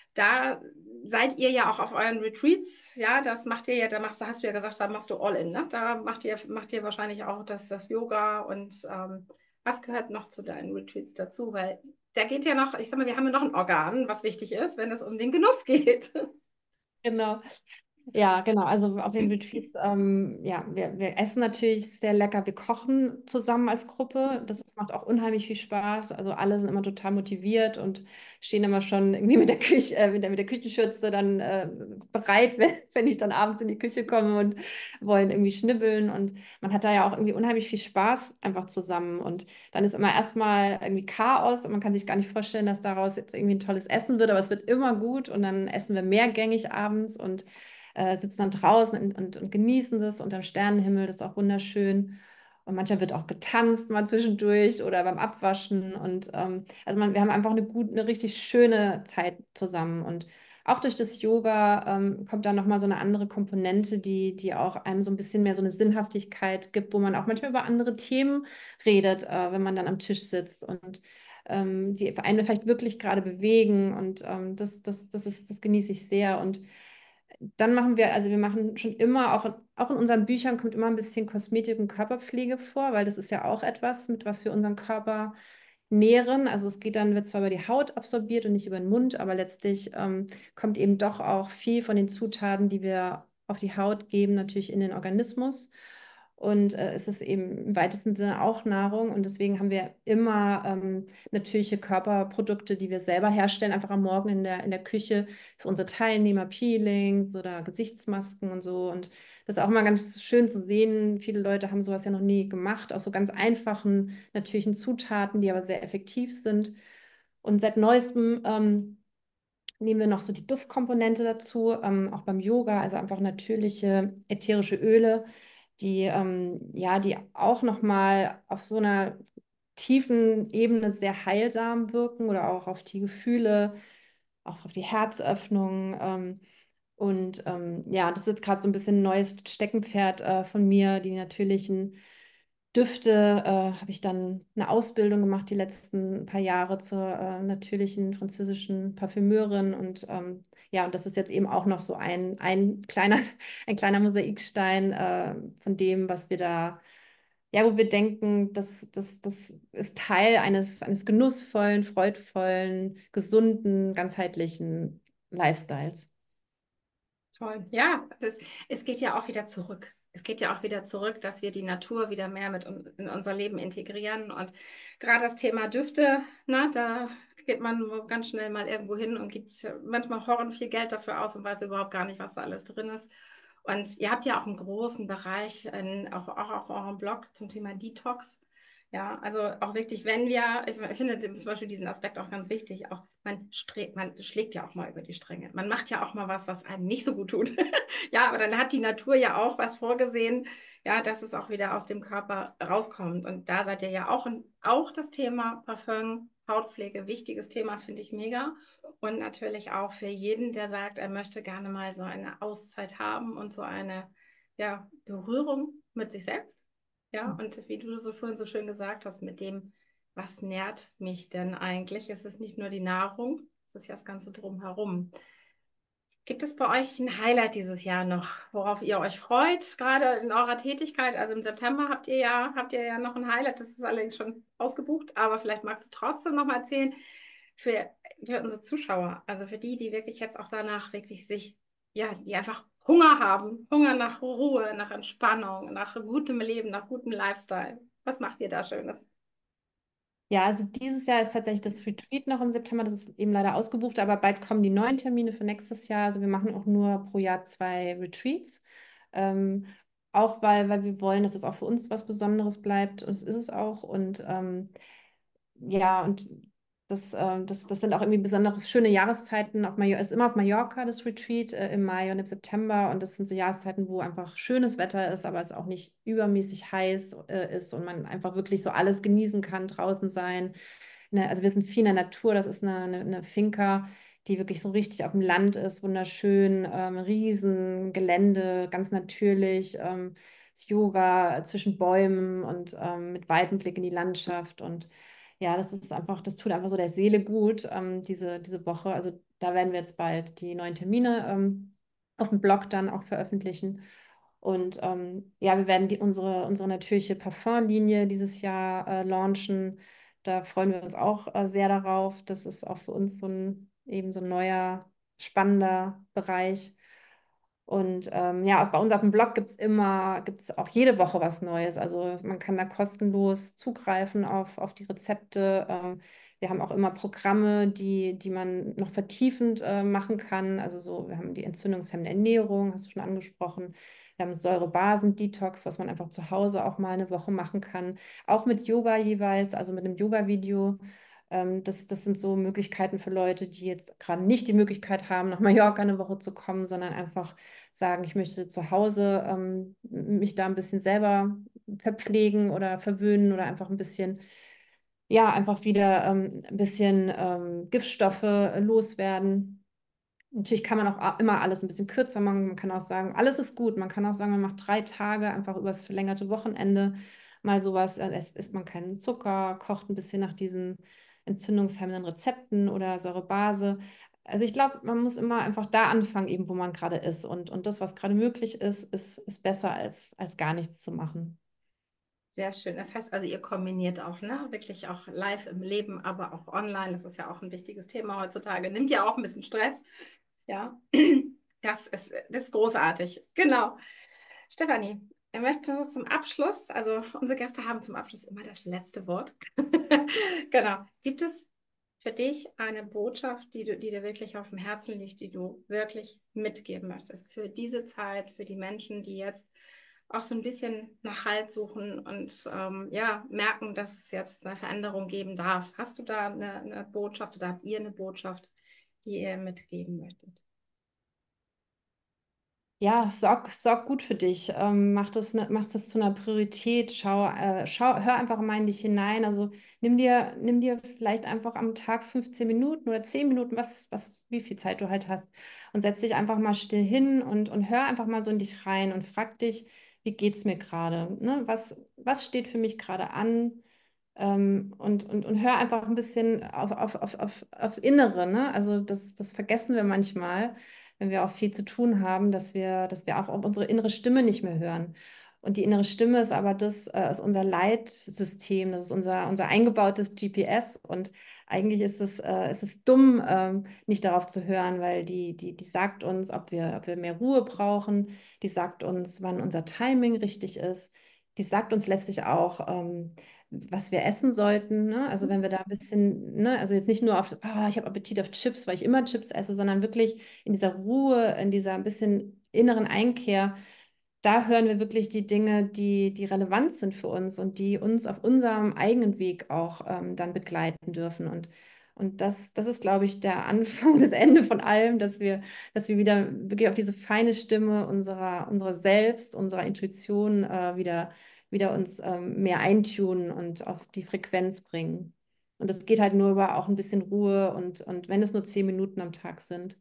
da seid ihr ja auch auf euren Retreats, ja, das macht ihr ja, hast du ja gesagt, da machst du All-in, ne? Da macht ihr wahrscheinlich auch das Yoga und was gehört noch zu deinen Retreats dazu? Weil da geht ja noch, ich sag mal, wir haben ja noch ein Organ, was wichtig ist, wenn es um den Genuss geht. Genau. Ja, genau. Also auf den Retreats, ja, wir essen natürlich sehr lecker. Wir kochen zusammen als Gruppe. Das macht auch unheimlich viel Spaß. Also alle sind immer total motiviert und stehen immer schon irgendwie mit der mit der Küchenschürze dann bereit, wenn ich dann abends in die Küche komme und wollen irgendwie schnibbeln. Und man hat da ja auch irgendwie unheimlich viel Spaß einfach zusammen. Und dann ist immer erstmal irgendwie Chaos und man kann sich gar nicht vorstellen, dass daraus jetzt irgendwie ein tolles Essen wird, aber es wird immer gut und dann essen wir mehrgängig abends und sitzen dann draußen und genießen das unter dem Sternenhimmel, das ist auch wunderschön. Und manchmal wird auch getanzt mal zwischendurch oder beim Abwaschen. Und also wir haben einfach eine richtig schöne Zeit zusammen. Und auch durch das Yoga kommt da nochmal so eine andere Komponente, die auch einem so ein bisschen mehr so eine Sinnhaftigkeit gibt, wo man auch manchmal über andere Themen redet, wenn man dann am Tisch sitzt und die einen vielleicht wirklich gerade bewegen. Und das genieße ich sehr. Und dann also wir machen schon immer, auch in unseren Büchern kommt immer ein bisschen Kosmetik und Körperpflege vor, weil das ist ja auch etwas, mit was wir unseren Körper nähren. Also wird zwar über die Haut absorbiert und nicht über den Mund, aber letztlich kommt eben doch auch viel von den Zutaten, die wir auf die Haut geben, natürlich in den Organismus. Und es ist eben im weitesten Sinne auch Nahrung. Und deswegen haben wir immer natürliche Körperprodukte, die wir selber herstellen, einfach am Morgen in der Küche für unsere Teilnehmer, Peelings oder Gesichtsmasken und so. Und das ist auch mal ganz schön zu sehen. Viele Leute haben sowas ja noch nie gemacht, aus so ganz einfachen, natürlichen Zutaten, die aber sehr effektiv sind. Und seit neuestem nehmen wir noch so die Duftkomponente dazu, auch beim Yoga, also einfach natürliche ätherische Öle, die auch nochmal auf so einer tiefen Ebene sehr heilsam wirken oder auch auf die Gefühle, auch auf die Herzöffnung. Ja, das ist jetzt gerade so ein bisschen ein neues Steckenpferd von mir, die natürlichen Düfte. Habe ich dann eine Ausbildung gemacht die letzten paar Jahre zur natürlichen französischen Parfümeurin. Und ja, und das ist jetzt eben auch noch so ein kleiner, ein kleiner Mosaikstein von dem, was wir da, ja, wo wir denken, das ist Teil eines genussvollen, freudvollen, gesunden, ganzheitlichen Lifestyles. Toll. Ja, es geht ja auch wieder zurück. Es geht ja auch wieder zurück, dass wir die Natur wieder mehr mit in unser Leben integrieren. Und gerade das Thema Düfte, na, da geht man ganz schnell mal irgendwo hin und gibt manchmal horrend viel Geld dafür aus und weiß überhaupt gar nicht, was da alles drin ist. Und ihr habt ja auch einen großen Bereich, auch auf eurem Blog zum Thema Detox. Ja, also auch wirklich, wenn wir, ich finde zum Beispiel diesen Aspekt auch ganz wichtig, auch man schlägt ja auch mal über die Stränge. Man macht ja auch mal was einem nicht so gut tut. Ja, aber dann hat die Natur ja auch was vorgesehen, ja, dass es auch wieder aus dem Körper rauskommt. Und da seid ihr ja auch das Thema Parfum, Hautpflege, wichtiges Thema, finde ich mega. Und natürlich auch für jeden, der sagt, er möchte gerne mal so eine Auszeit haben und so eine, ja, Berührung mit sich selbst. Ja, und wie du so vorhin so schön gesagt hast, mit dem, was nährt mich denn eigentlich? Es ist nicht nur die Nahrung, es ist ja das Ganze drumherum. Gibt es bei euch ein Highlight dieses Jahr noch, worauf ihr euch freut, gerade in eurer Tätigkeit? Also im September habt ihr ja noch ein Highlight, das ist allerdings schon ausgebucht, aber vielleicht magst du trotzdem noch mal erzählen für unsere Zuschauer, also für die, die wirklich jetzt auch danach wirklich sich, ja, die einfach Hunger haben, Hunger nach Ruhe, nach Entspannung, nach gutem Leben, nach gutem Lifestyle. Was macht ihr da Schönes? Ja, also dieses Jahr ist tatsächlich das Retreat noch im September. Das ist eben leider ausgebucht, aber bald kommen die neuen Termine für nächstes Jahr. Also wir machen auch nur pro Jahr 2 Retreats. Ähm, auch weil wir wollen, dass es auch für uns was Besonderes bleibt. Und es ist es auch. Und ja, und das sind auch irgendwie besonders schöne Jahreszeiten. Es ist immer auf Mallorca, das Retreat, im Mai und im September. Und das sind so Jahreszeiten, wo einfach schönes Wetter ist, aber es auch nicht übermäßig heiß ist und man einfach wirklich so alles genießen kann, draußen sein. Ne, also wir sind viel in der Natur, das ist eine Finca, die wirklich so richtig auf dem Land ist, wunderschön, Riesengelände, ganz natürlich, das Yoga zwischen Bäumen und mit weitem Blick in die Landschaft. Und ja, das ist einfach, das tut einfach so der Seele gut, diese Woche. Also da werden wir jetzt bald die neuen Termine auf dem Blog dann auch veröffentlichen. Und ja, wir werden unsere natürliche Parfumlinie dieses Jahr launchen. Da freuen wir uns auch sehr darauf. Das ist auch für uns eben so ein neuer, spannender Bereich. Und ja, auch bei uns auf dem Blog gibt's auch jede Woche was Neues. Also man kann da kostenlos zugreifen auf die Rezepte. Wir haben auch immer Programme, die man noch vertiefend machen kann. Also so, wir haben die entzündungshemmende Ernährung, hast du schon angesprochen. Wir haben Säurebasen-Detox, was man einfach zu Hause auch mal eine Woche machen kann. Auch mit Yoga jeweils, also mit einem Yoga-Video. Das sind so Möglichkeiten für Leute, die jetzt gerade nicht die Möglichkeit haben, nach Mallorca eine Woche zu kommen, sondern einfach sagen, ich möchte zu Hause mich da ein bisschen selber verpflegen oder verwöhnen oder einfach ein bisschen, ja, einfach wieder ein bisschen Giftstoffe loswerden. Natürlich kann man auch immer alles ein bisschen kürzer machen. Man kann auch sagen, alles ist gut. Man kann auch sagen, man macht 3 Tage einfach übers verlängerte Wochenende mal sowas. Es isst man keinen Zucker, kocht ein bisschen nach diesen entzündungshemmenden Rezepten oder Säurebase. Also ich glaube, man muss immer einfach da anfangen, eben wo man gerade ist. Und das, was gerade möglich ist besser als gar nichts zu machen. Sehr schön. Das heißt also, ihr kombiniert auch, ne? Wirklich auch live im Leben, aber auch online. Das ist ja auch ein wichtiges Thema heutzutage. Nimmt ja auch ein bisschen Stress. Ja, das ist großartig. Genau. Stefanie, Ich möchte so zum Abschluss, also unsere Gäste haben zum Abschluss immer das letzte Wort. Genau. Gibt es für dich eine Botschaft, die dir wirklich auf dem Herzen liegt, die du wirklich mitgeben möchtest für diese Zeit, für die Menschen, die jetzt auch so ein bisschen nach Halt suchen und ja, merken, dass es jetzt eine Veränderung geben darf? Hast du da eine Botschaft oder habt ihr eine Botschaft, die ihr mitgeben möchtet? Ja, sorg gut für dich. Mach das zu einer Priorität. Hör einfach mal in dich hinein. Also nimm dir vielleicht einfach am Tag 15 Minuten oder 10 Minuten, wie viel Zeit du halt hast. Und setz dich einfach mal still hin und hör einfach mal so in dich rein und frag dich, wie geht's mir gerade? Ne? Was steht für mich gerade an? Und hör einfach ein bisschen aufs Innere, ne? Also das vergessen wir manchmal, wenn wir auch viel zu tun haben, dass wir auch auf unsere innere Stimme nicht mehr hören. Und die innere Stimme ist aber ist unser Leitsystem, das ist unser eingebautes GPS. Und eigentlich ist es dumm, nicht darauf zu hören, weil die sagt uns, ob wir mehr Ruhe brauchen, die sagt uns, wann unser Timing richtig ist, die sagt uns letztlich auch, was wir essen sollten. Ne? Also wenn wir da ein bisschen, ne, also jetzt nicht nur ich habe Appetit auf Chips, weil ich immer Chips esse, sondern wirklich in dieser Ruhe, in dieser ein bisschen inneren Einkehr, da hören wir wirklich die Dinge, die relevant sind für uns und die uns auf unserem eigenen Weg auch dann begleiten dürfen. Und das ist, glaube ich, der Anfang, das Ende von allem, dass wir wieder wirklich auf diese feine Stimme unserer Selbst, unserer Intuition wieder uns mehr eintunen und auf die Frequenz bringen. Und das geht halt nur über auch ein bisschen Ruhe und wenn es nur 10 Minuten am Tag sind.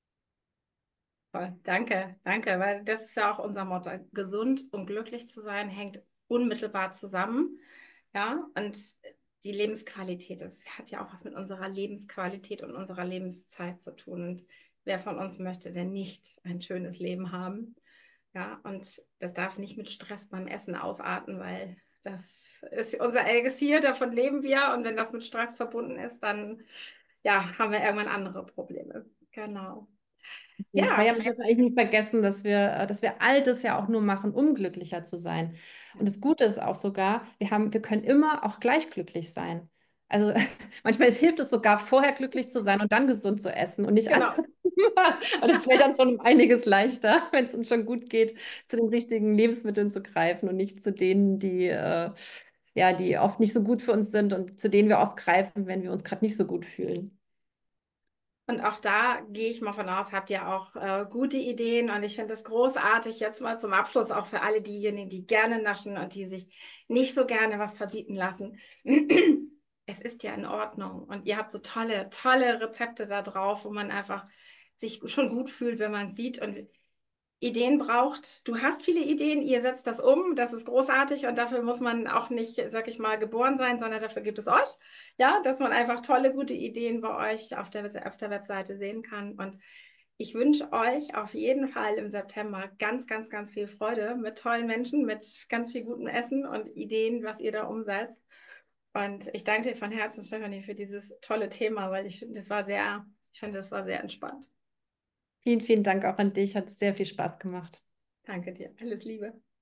Toll, danke, danke, weil das ist ja auch unser Motto. Gesund und glücklich zu sein hängt unmittelbar zusammen. Ja, und die Lebensqualität, das hat ja auch was mit unserer Lebensqualität und unserer Lebenszeit zu tun. Und wer von uns möchte denn nicht ein schönes Leben haben? Ja, und das darf nicht mit Stress beim Essen ausarten, weil das ist unser Elixier, davon leben wir. Und wenn das mit Stress verbunden ist, dann ja, haben wir irgendwann andere Probleme. Genau. Auf jeden Fall. Ja, Ja, man darf eigentlich nicht vergessen, dass wir all das ja auch nur machen, um glücklicher zu sein. Und das Gute ist auch sogar, wir können immer auch gleich glücklich sein. Also manchmal hilft es sogar, vorher glücklich zu sein und dann gesund zu essen und nicht genau. andersrum. Und es fällt dann schon um einiges leichter, wenn es uns schon gut geht, zu den richtigen Lebensmitteln zu greifen und nicht zu denen, ja, die oft nicht so gut für uns sind und zu denen wir oft greifen, wenn wir uns gerade nicht so gut fühlen. Und auch da gehe ich mal von aus, habt ihr auch gute Ideen. Und ich finde es großartig, jetzt mal zum Abschluss, auch für alle diejenigen, die gerne naschen und die sich nicht so gerne was verbieten lassen. Es ist ja in Ordnung. Und ihr habt so tolle, tolle Rezepte da drauf, wo man einfach sich schon gut fühlt, wenn man es sieht. Und Ideen braucht. Du hast viele Ideen, ihr setzt das um, das ist großartig und dafür muss man auch nicht, sag ich mal, geboren sein, sondern dafür gibt es euch, ja, dass man einfach tolle, gute Ideen bei euch auf der Webseite sehen kann. Und ich wünsche euch auf jeden Fall im September ganz, ganz, ganz viel Freude mit tollen Menschen, mit ganz viel gutem Essen und Ideen, was ihr da umsetzt. Und ich danke dir von Herzen, Stefanie, für dieses tolle Thema, weil ich finde, das war sehr entspannt. Vielen, vielen Dank auch an dich. Hat sehr viel Spaß gemacht. Danke dir. Alles Liebe.